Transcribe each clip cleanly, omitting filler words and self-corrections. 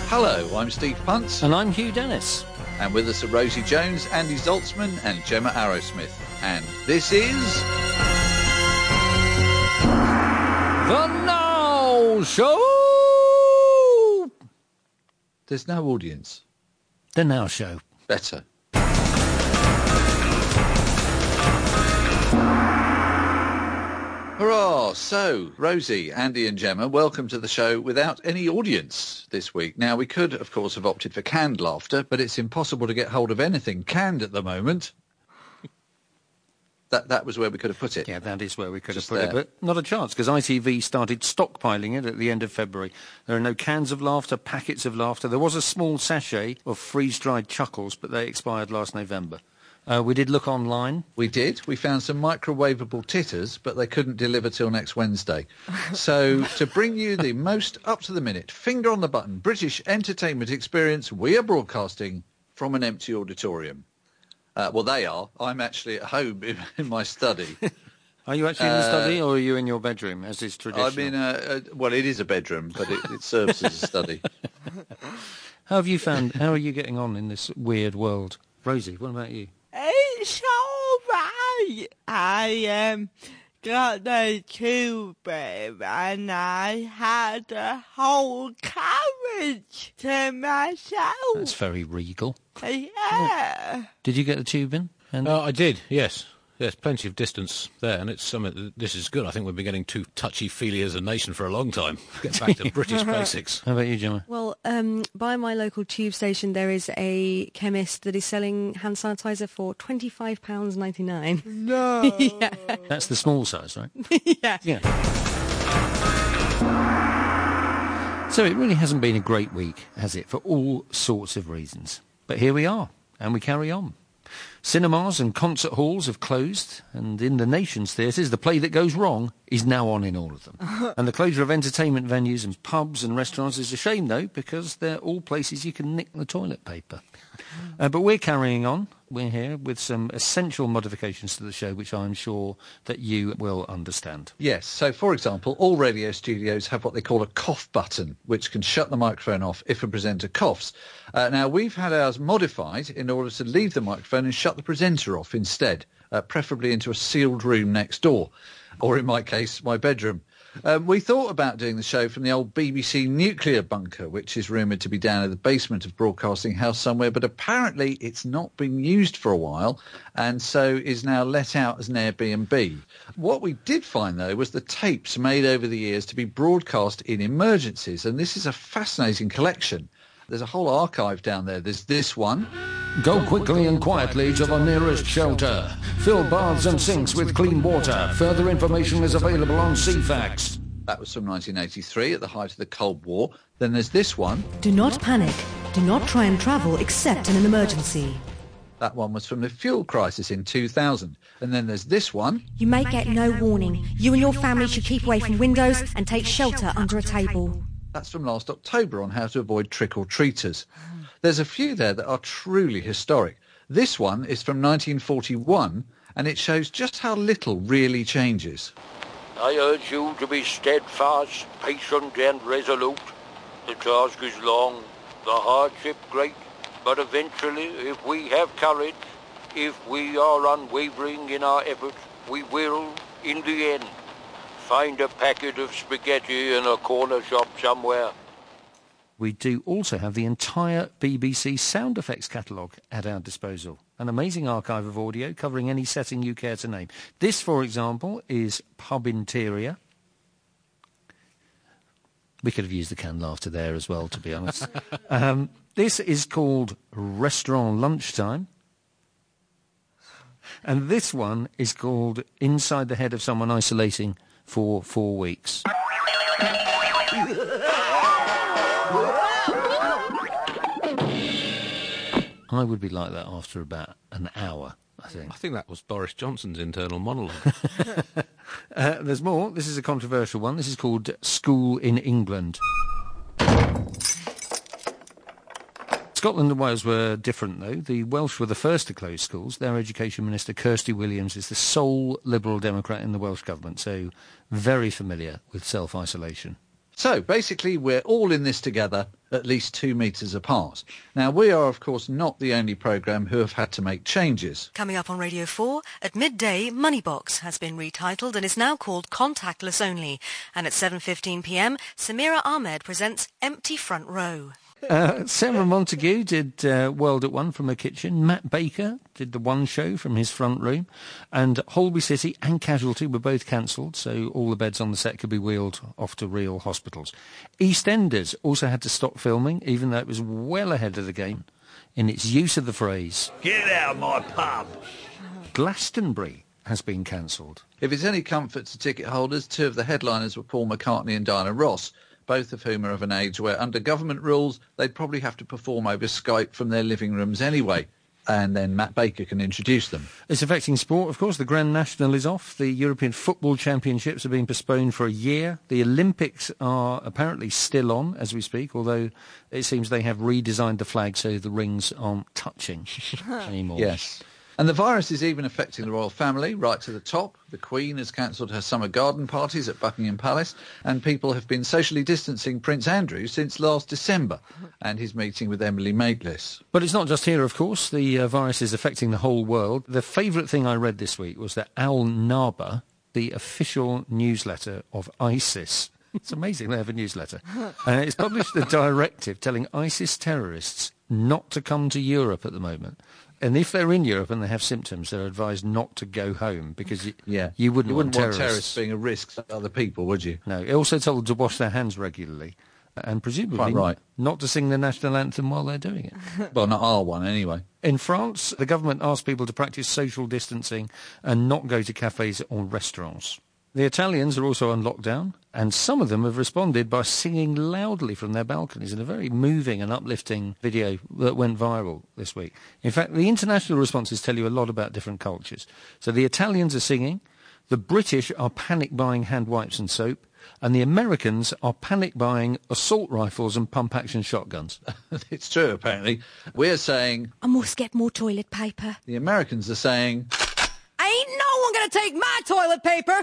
Hello, I'm Steve Puntz. And I'm Hugh Dennis. And with us are Rosie Jones, Andy Zaltzman and Gemma Arrowsmith. And this is... The Now Show! There's no audience. The Now Show. Better. Hurrah! So, Rosie, Andy and Gemma, welcome to the show without any audience this week. Now, we could, of course, have opted for canned laughter, but it's impossible to get hold of anything canned at the moment. That was where we could have put it. Yeah, that is where we could have put it, but not a chance, because ITV started stockpiling it at the end of February. There are no cans of laughter, packets of laughter. There was a small sachet of freeze-dried chuckles, but they expired last November. We did look online. We did. We found some microwavable titters, but they couldn't deliver till next Wednesday. So, to bring you the most up-to-the-minute, finger-on-the-button British entertainment experience, we are broadcasting from an empty auditorium. Well, they are. I'm actually at home in my study. Are you actually in the study, or are you in your bedroom, as is traditional? I'm in well, it is a bedroom, but it serves as a study. How are you getting on in this weird world? Rosie, what about you? It's all right. I got the tube and I had the whole carriage to myself. That's very regal. Yeah. Did you get the tube in? I did, yes. Yes, plenty of distance there, and it's something. This is good. I think we've been getting too touchy-feely as a nation for a long time. Get back to British basics. How about you, Gemma? Well, by my local tube station, there is a chemist that is selling hand sanitizer for £25.99. No. Yeah. That's the small size, right? Yeah. So it really hasn't been a great week, has it, for all sorts of reasons. But here we are, and we carry on. Cinemas and concert halls have closed, and in the nation's theatres, the play that goes wrong is now on in all of them. And the closure of entertainment venues and pubs and restaurants is a shame, though, because they're all places you can nick the toilet paper. But we're carrying on. We're here with some essential modifications to the show, which I'm sure that you will understand. Yes. So, for example, all radio studios have what they call a cough button, which can shut the microphone off if a presenter coughs. Now, we've had ours modified in order to leave the microphone and shut the presenter off instead, preferably into a sealed room next door, or in my case, my bedroom. We thought about doing the show from the old BBC nuclear bunker, which is rumoured to be down in the basement of Broadcasting House somewhere, but apparently it's not been used for a while and so is now let out as an Airbnb. What we did find, though, was the tapes made over the years to be broadcast in emergencies, and this is a fascinating collection. There's a whole archive down there. There's this one. Go quickly and quietly to the nearest shelter. Fill baths and sinks with clean water. Further information is available on CFAX. That was from 1983 at the height of the Cold War. Then there's this one. Do not panic. Do not try and travel except in an emergency. That one was from the fuel crisis in 2000. And then there's this one. You may get no warning. You and your family should keep away from windows and take shelter under a table. That's from last October on how to avoid trick-or-treaters. There's a few there that are truly historic. This one is from 1941, and it shows just how little really changes. I urge you to be steadfast, patient and resolute. The task is long, the hardship great, but eventually, if we have courage, if we are unwavering in our efforts, we will, in the end, find a packet of spaghetti in a corner shop somewhere. We do also have the entire BBC sound effects catalogue at our disposal. An amazing archive of audio covering any setting you care to name. This, for example, is Pub Interior. We could have used the canned laughter there as well, to be honest. This is called Restaurant Lunchtime. And this one is called Inside the Head of Someone Isolating for 4 weeks. I would be like that after about an hour, I think. I think that was Boris Johnson's internal monologue. There's more. This is a controversial one. This is called School in England. Scotland and Wales were different, though. The Welsh were the first to close schools. Their Education Minister, Kirsty Williams, is the sole Liberal Democrat in the Welsh government, so very familiar with self-isolation. So basically, we're all in this together, at least 2 metres apart. Now, we are, of course, not the only programme who have had to make changes. Coming up on Radio 4, at midday, Moneybox has been retitled and is now called Contactless Only. And at 7:15pm, Samira Ahmed presents Empty Front Row. Sarah Montague did World at One from her kitchen. Matt Baker did the One Show from his front room. And Holby City and Casualty were both cancelled, so all the beds on the set could be wheeled off to real hospitals. EastEnders also had to stop filming, even though it was well ahead of the game in its use of the phrase, "Get out of my pub." Glastonbury has been cancelled. If it's any comfort to ticket holders, 2 of the headliners were Paul McCartney and Diana Ross, both of whom are of an age where, under government rules, they'd probably have to perform over Skype from their living rooms anyway. And then Matt Baker can introduce them. It's affecting sport, of course. The Grand National is off. The European Football Championships are being postponed for a year. The Olympics are apparently still on as we speak, although it seems they have redesigned the flag so the rings aren't touching anymore. Yes. And the virus is even affecting the royal family, right to the top. The Queen has cancelled her summer garden parties at Buckingham Palace, and people have been socially distancing Prince Andrew since last December and his meeting with Emily Maitlis. But it's not just here, of course. The virus is affecting the whole world. The favourite thing I read this week was that Al-Naba, the official newsletter of ISIS, it's amazing they have a newsletter, it's published a directive telling ISIS terrorists not to come to Europe at the moment. And if they're in Europe and they have symptoms, they're advised not to go home because you wouldn't want terrorists being a risk to other people, would you? No. It also told them to wash their hands regularly and presumably not to sing the national anthem while they're doing it. Well, not our one anyway. In France, the government asked people to practice social distancing and not go to cafes or restaurants. The Italians are also on lockdown, and some of them have responded by singing loudly from their balconies in a very moving and uplifting video that went viral this week. In fact, the international responses tell you a lot about different cultures. So the Italians are singing, the British are panic buying hand wipes and soap, and the Americans are panic buying assault rifles and pump-action shotguns. It's true, apparently. We're saying, I must get more toilet paper. The Americans are saying, Ain't no one going to take my toilet paper.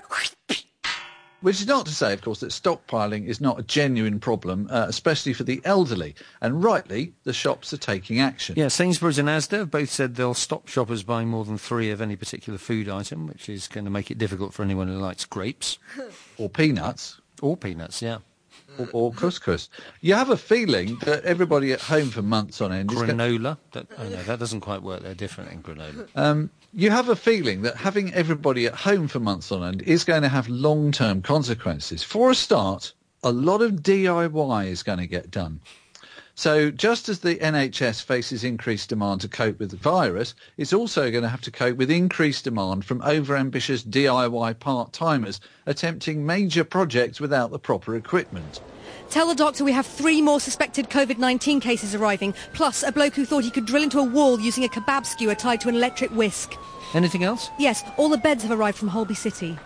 Which is not to say, of course, that stockpiling is not a genuine problem, especially for the elderly. And rightly, the shops are taking action. Yeah, Sainsbury's and Asda have both said they'll stop shoppers buying more than 3 of any particular food item, which is going to make it difficult for anyone who likes grapes. Or peanuts. Or peanuts, yeah. Or couscous. You have a feeling that everybody at home for months on end... Granola? That doesn't quite work. They're different in granola. You have a feeling that having everybody at home for months on end is going to have long-term consequences. For a start, a lot of DIY is going to get done. So just as the NHS faces increased demand to cope with the virus, it's also going to have to cope with increased demand from over-ambitious DIY part-timers attempting major projects without the proper equipment. Tell the doctor we have 3 more suspected COVID-19 cases arriving, plus a bloke who thought he could drill into a wall using a kebab skewer tied to an electric whisk. Anything else? Yes, all the beds have arrived from Holby City.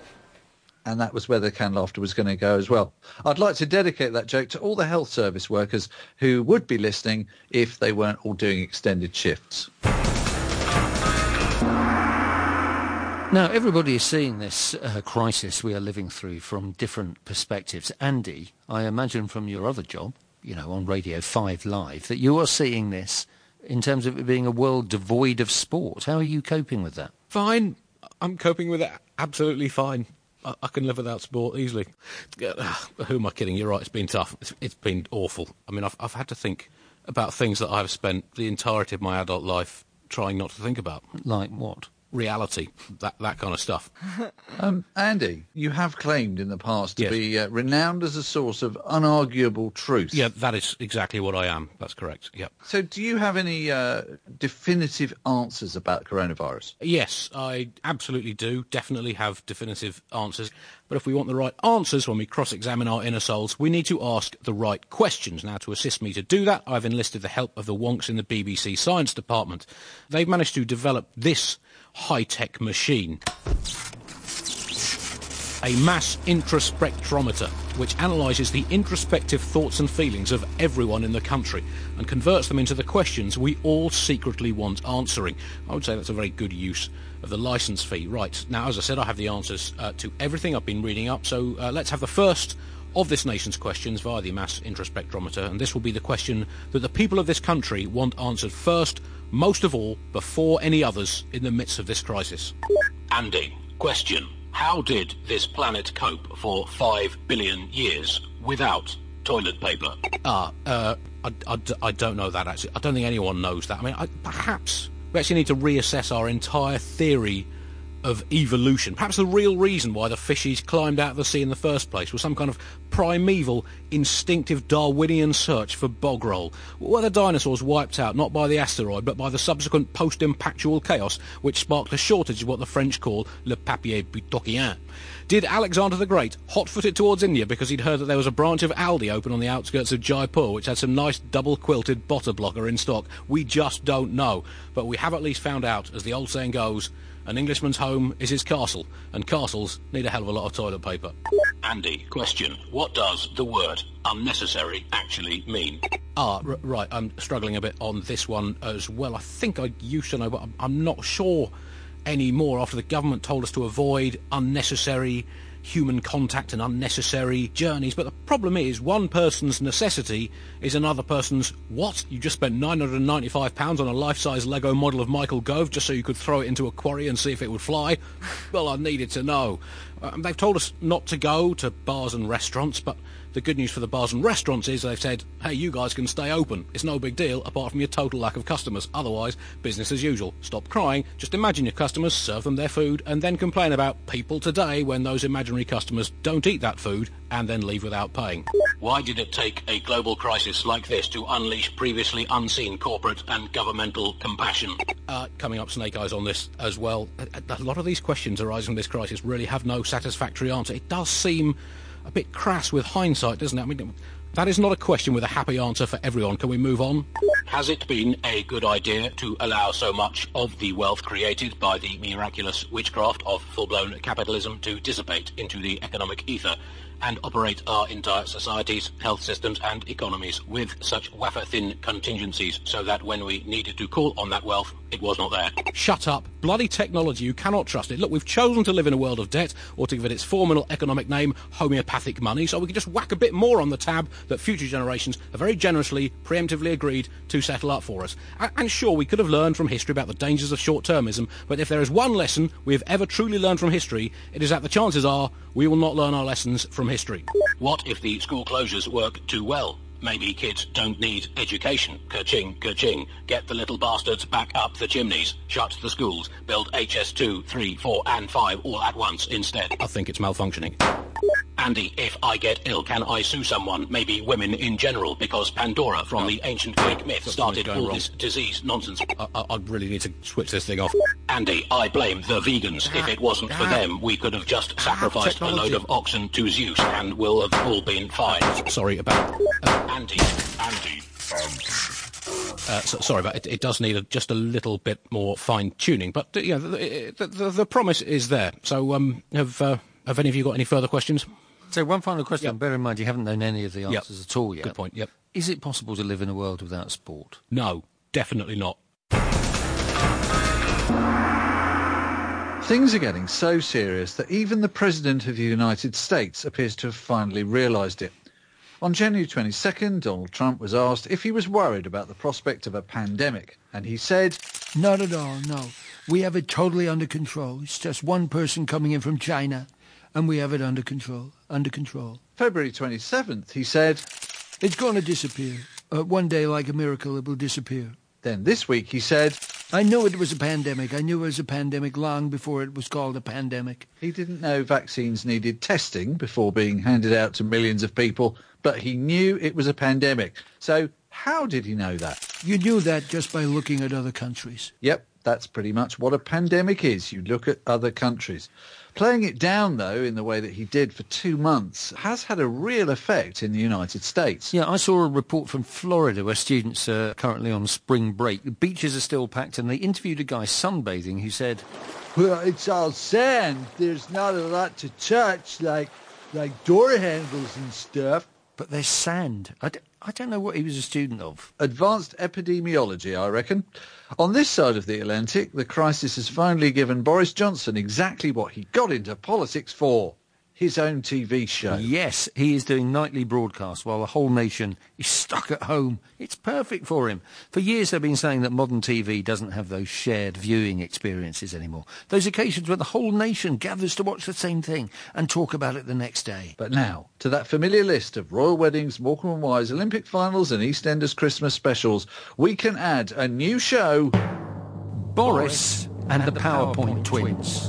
And that was where the canned laughter was going to go as well. I'd like to dedicate that joke to all the health service workers who would be listening if they weren't all doing extended shifts. Now, everybody is seeing this crisis we are living through from different perspectives. Andy, I imagine from your other job, on Radio 5 Live, that you are seeing this in terms of it being a world devoid of sport. How are you coping with that? Fine. I'm coping with it absolutely fine. I can live without sport easily. Who am I kidding? You're right, it's been tough. It's been awful. I mean, I've had to think about things that I've spent the entirety of my adult life trying not to think about. Like what? Reality, that kind of stuff. Andy, you have claimed in the past to be renowned as a source of unarguable truth. Yeah, that is exactly what I am. That's correct, yeah. So do you have any definitive answers about coronavirus? Yes, I absolutely do. Definitely have definitive answers. But if we want the right answers when we cross-examine our inner souls, we need to ask the right questions. Now, to assist me to do that, I've enlisted the help of the wonks in the BBC Science Department. They've managed to develop this high-tech machine, a mass introspectrometer, which analyses the introspective thoughts and feelings of everyone in the country and converts them into the questions we all secretly want answering. I would say that's a very good use of the licence fee. Right, now, as I said, I have the answers to everything I've been reading up, so let's have the first of this nation's questions via the Mass Introspectrometer, and this will be the question that the people of this country want answered first, most of all, before any others in the midst of this crisis. Andy, question. How did this planet cope for 5 billion years without toilet paper? I don't know that, actually. I don't think anyone knows that. I mean, perhaps we actually need to reassess our entire theory of evolution. Perhaps the real reason why the fishies climbed out of the sea in the first place was some kind of primeval, instinctive Darwinian search for bog roll. Were the dinosaurs wiped out not by the asteroid but by the subsequent post-impactual chaos which sparked a shortage of what the French call le papier butoquien? Did Alexander the Great hot-foot it towards India because he'd heard that there was a branch of Aldi open on the outskirts of Jaipur which had some nice double-quilted botter blocker in stock? We just don't know. But we have at least found out, as the old saying goes, an Englishman's home is his castle, and castles need a hell of a lot of toilet paper. Andy, question. What does the word unnecessary actually mean? Right, I'm struggling a bit on this one as well. I think I used to know, but I'm not sure anymore after the government told us to avoid unnecessary human contact and unnecessary journeys. But the problem is, one person's necessity is another person's what? You just spent £995 on a life-size Lego model of Michael Gove just so you could throw it into a quarry and see if it would fly? Well, I needed to know. They've told us not to go to bars and restaurants, but the good news for the bars and restaurants is they've said, hey, you guys can stay open. It's no big deal, apart from your total lack of customers. Otherwise, business as usual. Stop crying. Just imagine your customers, serve them their food, and then complain about people today when those imaginary customers don't eat that food and then leave without paying. Why did it take a global crisis like this to unleash previously unseen corporate and governmental compassion? Coming up snake eyes on this as well. A lot of these questions arising from this crisis really have no satisfactory answer. It does seem a bit crass with hindsight, doesn't it? I mean, that is not a question with a happy answer for everyone. Can we move on? Has it been a good idea to allow so much of the wealth created by the miraculous witchcraft of full-blown capitalism to dissipate into the economic ether and operate our entire societies, health systems and economies with such wafer-thin contingencies so that when we needed to call on that wealth, it was not there? Shut up. Bloody technology, you cannot trust it. Look, we've chosen to live in a world of debt, or to give it its formal economic name, homeopathic money, so we can just whack a bit more on the tab that future generations have very generously, preemptively agreed to settle up for us. And sure, we could have learned from history about the dangers of short-termism, but if there is one lesson we have ever truly learned from history, it is that the chances are we will not learn our lessons from history. What if the school closures work too well? Maybe kids don't need education. Ka-ching, ka-ching. Get the little bastards back up the chimneys. Shut the schools. Build HS2, 3, 4 and 5 all at once instead. I think it's malfunctioning. Andy, if I get ill, can I sue someone, maybe women in general, because Pandora from the ancient Greek myth started all this disease nonsense? I really need to switch this thing off. Andy, I blame the vegans. If it wasn't for them, we could have just sacrificed a load of oxen to Zeus and we'll have all been fine. Sorry about... Andy. Sorry about it. It does need just a little bit more fine-tuning, but yeah, the promise is there. So have any of you got any further questions? So one final question. Yep. Bear in mind you haven't known any of the answers at all yet. Good point, yep. Is it possible to live in a world without sport? No, definitely not. Things are getting so serious that even the President of the United States appears to have finally realised it. On January 22nd, Donald Trump was asked if he was worried about the prospect of a pandemic, and he said, "Not at all, no. We have it totally under control. It's just one person coming in from China, and we have it under control, February 27th, he said, "It's going to disappear. One day, like a miracle, it will disappear." Then this week he said, "I knew it was a pandemic. I knew it was a pandemic long before it was called a pandemic." He didn't know vaccines needed testing before being handed out to millions of people, but he knew it was a pandemic. So how did he know that? You knew that just by looking at other countries. Yep, that's pretty much what a pandemic is. You look at other countries. Playing it down, though, in the way that he did for 2 months has had a real effect in the United States. Yeah, I saw a report from Florida where students are currently on spring break. The beaches are still packed, and they interviewed a guy sunbathing who said, "Well, it's all sand. There's not a lot to touch, like door handles and stuff." But there's sand. I don't know what he was a student of. Advanced epidemiology, I reckon. On this side of the Atlantic, the crisis has finally given Boris Johnson exactly what he got into politics for. his own TV show. Yes, he is doing nightly broadcasts while the whole nation is stuck at home. It's perfect for him. For years they've been saying that modern TV doesn't have those shared viewing experiences anymore. Those occasions where the whole nation gathers to watch the same thing and talk about it the next day. But now, to that familiar list of royal weddings, Morecambe and Wise, Olympic finals and EastEnders Christmas specials, we can add a new show... Boris and the PowerPoint Twins,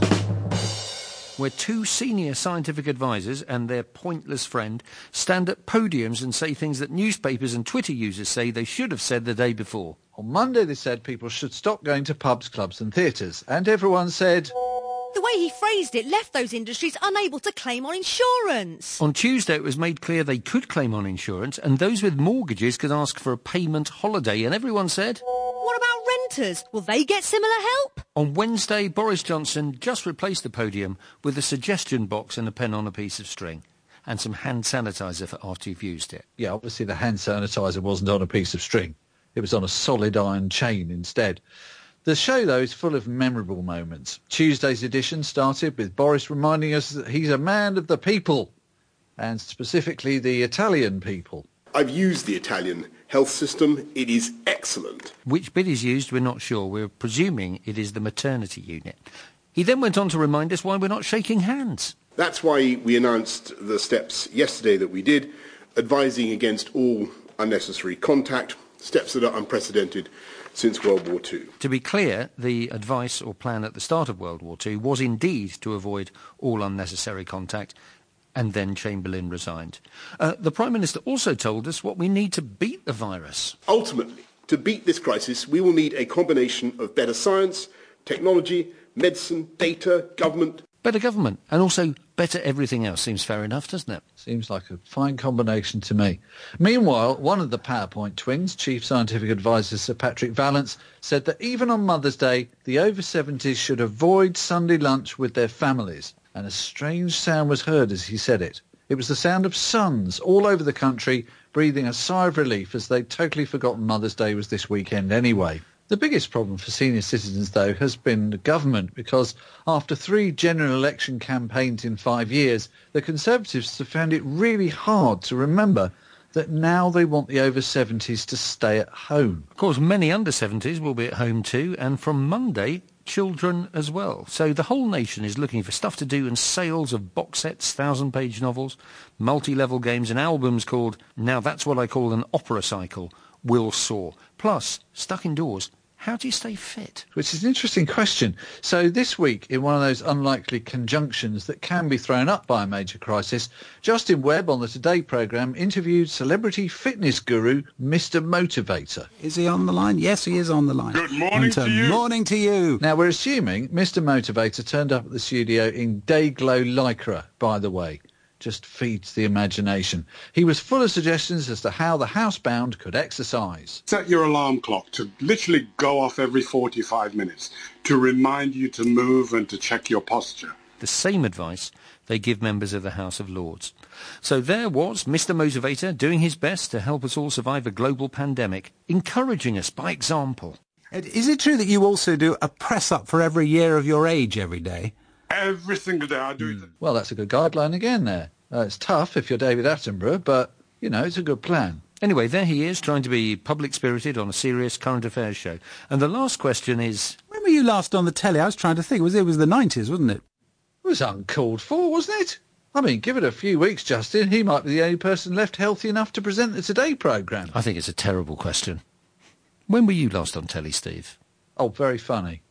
where two senior scientific advisors and their pointless friend stand at podiums and say things that newspapers and Twitter users say they should have said the day before. On Monday they said people should stop going to pubs, clubs and theatres, and everyone said... The way he phrased it left those industries unable to claim on insurance. On Tuesday it was made clear they could claim on insurance and those with mortgages could ask for a payment holiday, and everyone said... What about renters? Will they get similar help? On Wednesday, Boris Johnson just replaced the podium with a suggestion box and a pen on a piece of string, and some hand sanitizer for after you've used it. Yeah, obviously the hand sanitizer wasn't on a piece of string. It was on a solid iron chain instead. The show, though, is full of memorable moments. Tuesday's edition started with Boris reminding us that he's a man of the people, and specifically the Italian people. I've used the Italian health system. It is excellent. Which bit is used, we're not sure. We're presuming it is the maternity unit. He then went on to remind us why we're not shaking hands. That's why we announced the steps yesterday that we did, advising against all unnecessary contact, steps that are unprecedented since World War II. To be clear, the advice or plan at the start of World War II was indeed to avoid all unnecessary contact, and then Chamberlain resigned. The Prime Minister also told us what we need to beat the virus. Ultimately, to beat this crisis, we will need a combination of better science, technology, medicine, data, government. Better government, and also better everything else. Seems fair enough, doesn't it? Seems like a fine combination to me. Meanwhile, one of the PowerPoint twins, Chief Scientific Advisor Sir Patrick Vallance, said that even on Mother's Day, the over-70s should avoid Sunday lunch with their families. And a strange sound was heard as he said it. It was the sound of sons all over the country breathing a sigh of relief as they'd totally forgotten Mother's Day was this weekend anyway. The biggest problem for senior citizens, though, has been the government, because after 3 general election campaigns in 5 years, the Conservatives have found it really hard to remember that now they want the over-70s to stay at home. Of course, many under-70s will be at home too, and from Monday, children as well. So the whole nation is looking for stuff to do, and sales of box sets, 1,000-page novels, multi-level games and albums called, now that's what I call an opera cycle, will soar. Plus, stuck indoors, how do you stay fit? Which is an interesting question. So this week, in one of those unlikely conjunctions that can be thrown up by a major crisis, Justin Webb on the Today programme interviewed celebrity fitness guru Mr. Motivator. Is he on the line? Yes, he is on the line. Good morning to you. Morning to you. Now, we're assuming Mr. Motivator turned up at the studio in Dayglow Lycra, by the way. Just feeds the imagination. He was full of suggestions as to how the housebound could exercise. Set your alarm clock to literally go off every 45 minutes to remind you to move and to check your posture. The same advice they give members of the House of Lords. So there was Mr. Motivator doing his best to help us all survive a global pandemic, encouraging us by example. Is it true that you also do a press-up for every year of your age every day? Every single day I do it. Well, that's a good guideline again there. It's tough if you're David Attenborough, but, you know, it's a good plan. Anyway, there he is, trying to be public-spirited on a serious current affairs show. And the last question is... When were you last on the telly? I was trying to think. It was the 90s, wasn't it? It was uncalled for, wasn't it? I mean, give it a few weeks, Justin. He might be the only person left healthy enough to present the Today programme. I think it's a terrible question. When were you last on telly, Steve? Oh, very funny.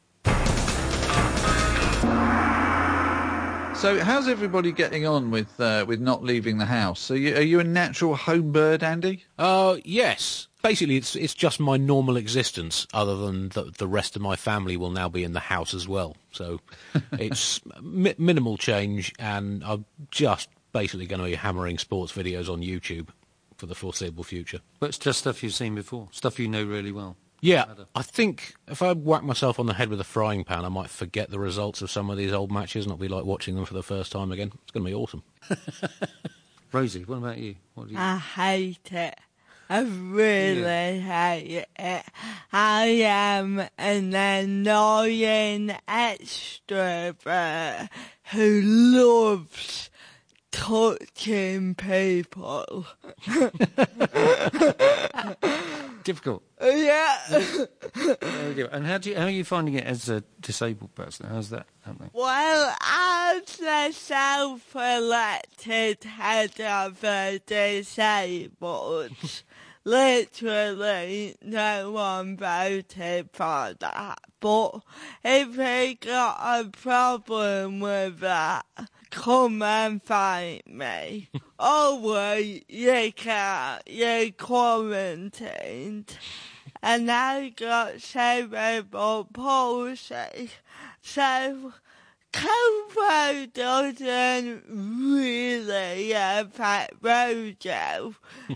So how's everybody getting on with not leaving the house? Are you a natural home bird, Andy? Yes. Basically, it's just my normal existence, other than the rest of my family will now be in the house as well. So it's minimal change, and I'm just basically going to be hammering sports videos on YouTube for the foreseeable future. But it's just stuff you've seen before, stuff you know really well. Yeah, I think if I whack myself on the head with a frying pan, I might forget the results of some of these old matches and I'll be like watching them for the first time again. It's going to be awesome. Rosie, what about you? What do you... I hate it. I really hate it. I am an annoying extrovert who loves touching people. Difficult. Yeah. And how are you finding it as a disabled person? How's that happening? Well, as the self-elected head of the disabled, literally no one voted for that. But if you got a problem with that, come and find me. Oh, wait, you can't. You're quarantined. And I got cerebral palsy. So COVID doesn't really affect Rojo.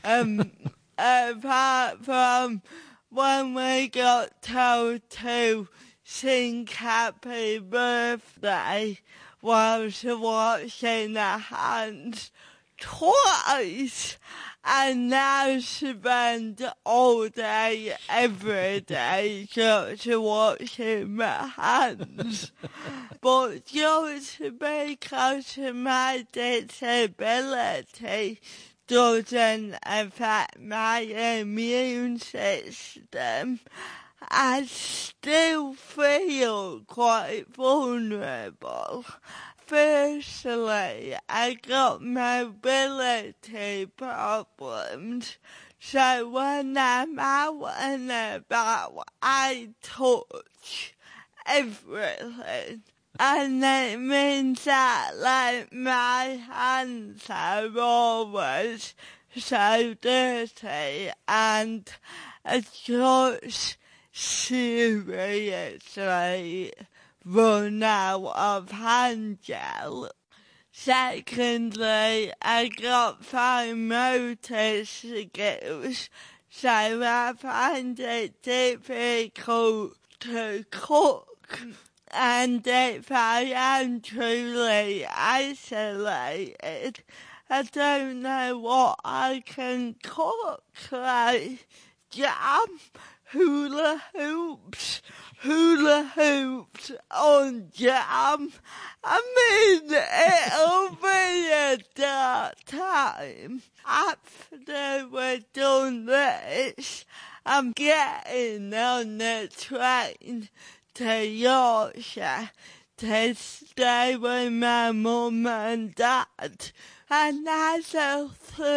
Apart from when we got told to sing Happy Birthday whilst watching the hands twice, and now spend all day, every day, just watching my hands. But just because my disability doesn't affect my immune system, I still feel quite vulnerable. Firstly, I got mobility problems, so when I'm out and about, I touch everything. And it means that, like, my hands are always so dirty, and I just seriously run out of hand gel. Secondly, I got fine motor skills, so I find it difficult to cook. And if I am truly isolated, I don't know what I can cook, like jam, hula hoops on jam. I mean, it'll be a dark time. After we're done this, I'm getting on the train to Yorkshire to stay with my mum and dad. And as a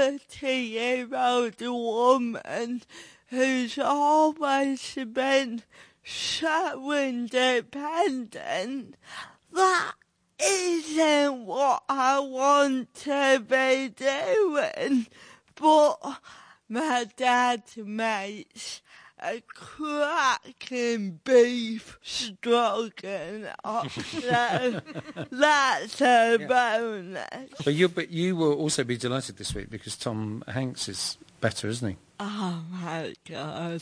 30-year-old woman who's always been so independent, that isn't what I want to be doing. But my dad makes a cracking beef stroganoff, so that's a bonus. But you will also be delighted this week because Tom Hanks is better, isn't he? Oh my God.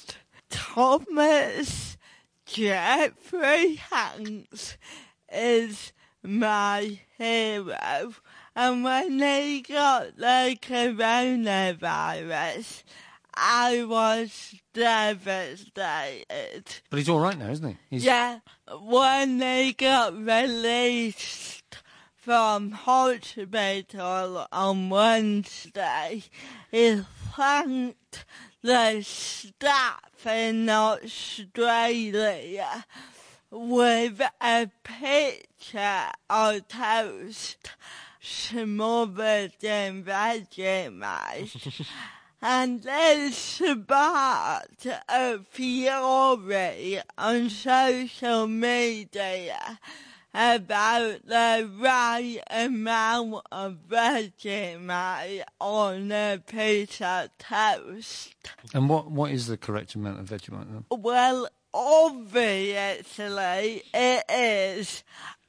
Thomas Jeffrey Hanks is my hero. And when he got the coronavirus, I was devastated. But he's all right now, isn't he? Yeah, when he got released from hospital on Wednesday, he thanked the staff in Australia with a picture of toast smothered in Vegemite. And this sparked a fury on social media about the right amount of Vegemite on a piece of toast. And what is the correct amount of Vegemite then? Well, obviously it is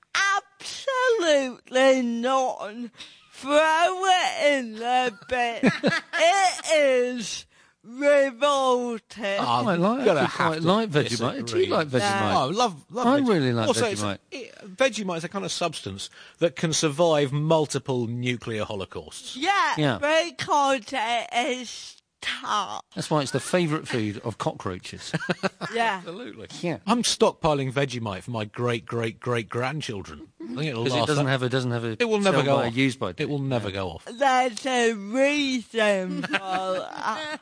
absolutely none. Throw it in the bin. It is revolting. I quite like Vegemite. Do you like Vegemite? Oh, love I really like also, Vegemite. Vegemite is a kind of substance that can survive multiple nuclear holocausts. Yeah, because it is tart. That's why it's the favourite food of cockroaches. Yeah. Absolutely. Yeah. I'm stockpiling Vegemite for my great-great-great-grandchildren. I think it'll Because last. it doesn't have a It will never sell go by, off. use by. It will never go off. There's a reason for that.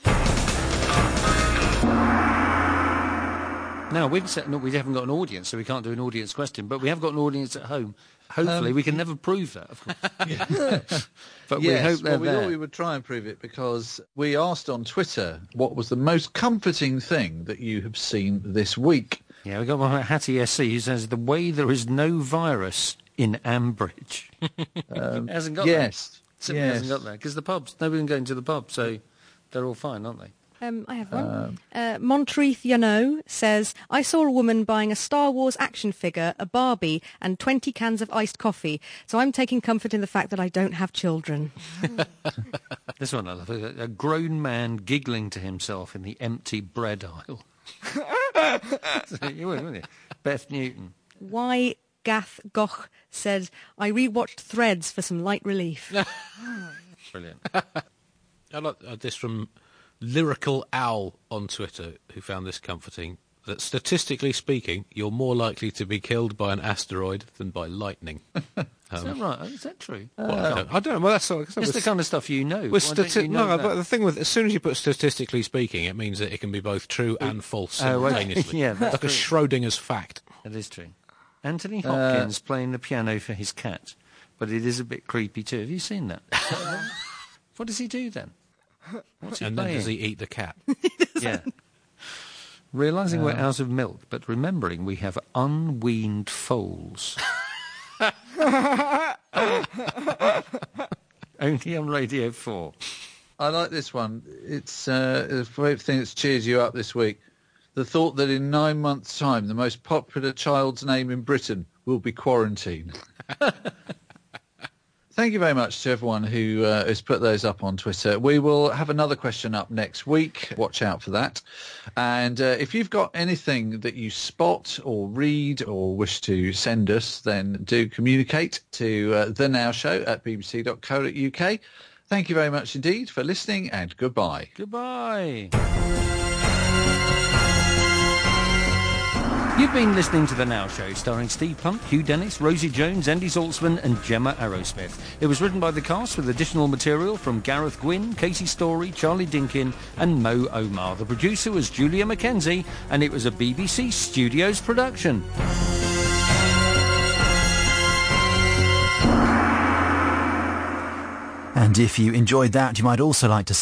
Now, we haven't got an audience, so we can't do an audience question, but we have got an audience at home. Hopefully, we can never prove that, of course. But we hope they're we there. thought we would try and prove it because we asked on Twitter what was the most comforting thing that you have seen this week. Yeah, we got one at Hattie SC who says, the way there is no virus in Ambridge. Hasn't got yes. that. Simply hasn't got that. Because the pubs, nobody can go into the pub, so they're all fine, aren't they? I have one. Montreth Yano says, I saw a woman buying a Star Wars action figure, a Barbie, and 20 cans of iced coffee. So I'm taking comfort in the fact that I don't have children. This one I love. A grown man giggling to himself in the empty bread aisle. You would, wouldn't you? Beth Newton. Y. Gath Goch said, I rewatched Threads for some light relief. Brilliant. I like this from Lyrical Owl on Twitter, who found this comforting, that statistically speaking, you're more likely to be killed by an asteroid than by lightning. Is that right? Is that true? I don't know. Well, that's the kind of stuff you know. But the thing with, as soon as you put statistically speaking, it means that it can be both true and false simultaneously. Yeah, that's like a Schrodinger's fact. That is true. Anthony Hopkins playing the piano for his cat, but it is a bit creepy too. Have you seen that? What does he do then? What's he and playing? then does he eat the cat? Yeah. Realising we're out of milk, but remembering we have unweaned foals. Only on Radio 4. I like this one. It's a thing that's cheers you up this week. The thought that in 9 months' time, the most popular child's name in Britain will be Quarantine. Thank you very much to everyone who has put those up on Twitter. We will have another question up next week. Watch out for that. And if you've got anything that you spot or read or wish to send us, then do communicate to The Now Show at bbc.co.uk. Thank you very much indeed for listening, and goodbye. Goodbye. You've been listening to The Now Show, starring Steve Plump, Hugh Dennis, Rosie Jones, Andy Zaltzman and Gemma Arrowsmith. It was written by the cast with additional material from Gareth Gwynn, Casey Story, Charlie Dinkin and Mo Omar. The producer was Julia Mackenzie, and it was a BBC Studios production. And if you enjoyed that, you might also like to